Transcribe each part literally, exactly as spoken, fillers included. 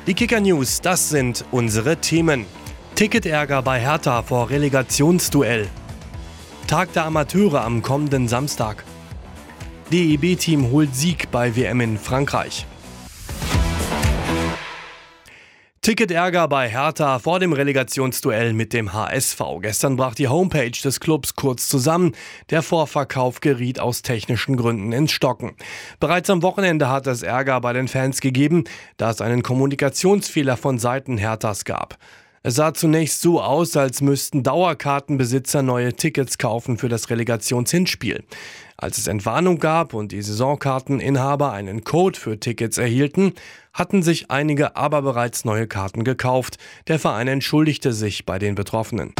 Die Kicker News, das sind unsere Themen. Ticketärger bei Hertha vor Relegationsduell. Tag der Amateure am kommenden Samstag. D E B-Team holt Sieg bei W M in Frankreich. Ticketärger bei Hertha vor dem Relegationsduell mit dem H S V. Gestern brach die Homepage des Clubs kurz zusammen. Der Vorverkauf geriet aus technischen Gründen ins Stocken. Bereits am Wochenende hat es Ärger bei den Fans gegeben, da es einen Kommunikationsfehler von Seiten Herthas gab. Es sah zunächst so aus, als müssten Dauerkartenbesitzer neue Tickets kaufen für das Relegationshinspiel. Als es Entwarnung gab und die Saisonkarteninhaber einen Code für Tickets erhielten, hatten sich einige aber bereits neue Karten gekauft. Der Verein entschuldigte sich bei den Betroffenen.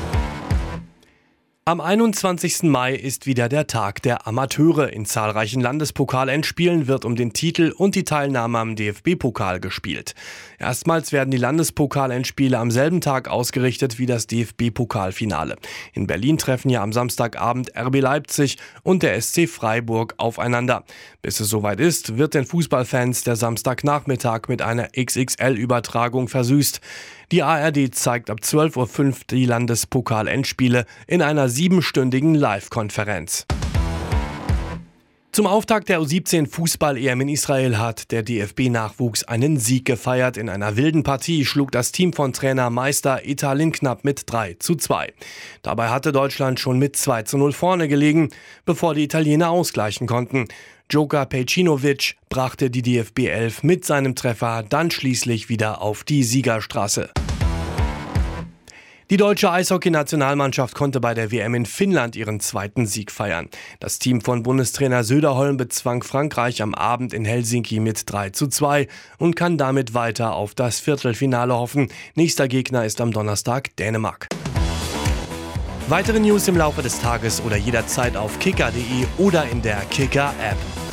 Am einundzwanzigsten Mai ist wieder der Tag der Amateure. In zahlreichen Landespokalendspielen wird um den Titel und die Teilnahme am D F B-Pokal gespielt. Erstmals werden die Landespokalendspiele am selben Tag ausgerichtet wie das D F B-Pokalfinale. In Berlin treffen ja am Samstagabend R B Leipzig und der S C Freiburg aufeinander. Bis es soweit ist, wird den Fußballfans der Samstagnachmittag mit einer X X L-Übertragung versüßt. Die A R D zeigt ab zwölf Uhr fünf die Landespokal-Endspiele in einer siebenstündigen Live-Konferenz. Zum Auftakt der U siebzehn Fußball-E M in Israel hat der D F B-Nachwuchs einen Sieg gefeiert. In einer wilden Partie schlug das Team von Trainer Meister Italien Linknapp mit drei zu zwei. Dabei hatte Deutschland schon mit zwei zu null vorne gelegen, bevor die Italiener ausgleichen konnten. Joker Pejcinovic brachte die D F B elf mit seinem Treffer dann schließlich wieder auf die Siegerstraße. Die deutsche Eishockey-Nationalmannschaft konnte bei der W M in Finnland ihren zweiten Sieg feiern. Das Team von Bundestrainer Söderholm bezwang Frankreich am Abend in Helsinki mit drei zu zwei und kann damit weiter auf das Viertelfinale hoffen. Nächster Gegner ist am Donnerstag Dänemark. Weitere News im Laufe des Tages oder jederzeit auf kicker punkt de oder in der Kicker-App.